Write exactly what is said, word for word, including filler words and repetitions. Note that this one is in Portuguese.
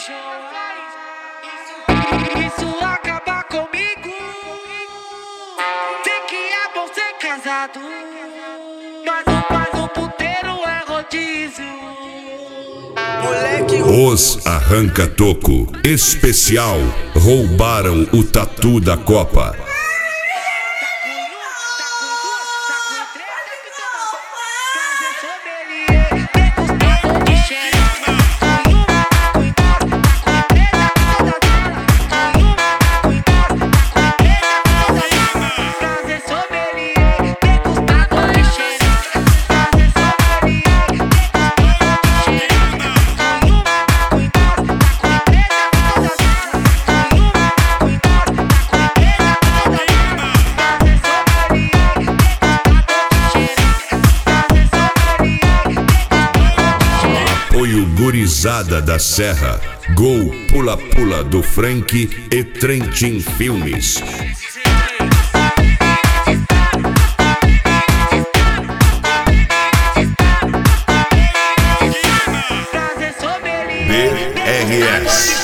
Isso acaba comigo. Sei que é bom ser casado, mas o, mas o puteiro é rodízio. Os Arranca-Toco especial roubaram o tatu da Copa. Apoio Gurizada da Serra, Gol Pula Pula do Frank e Trentin Filmes. B R S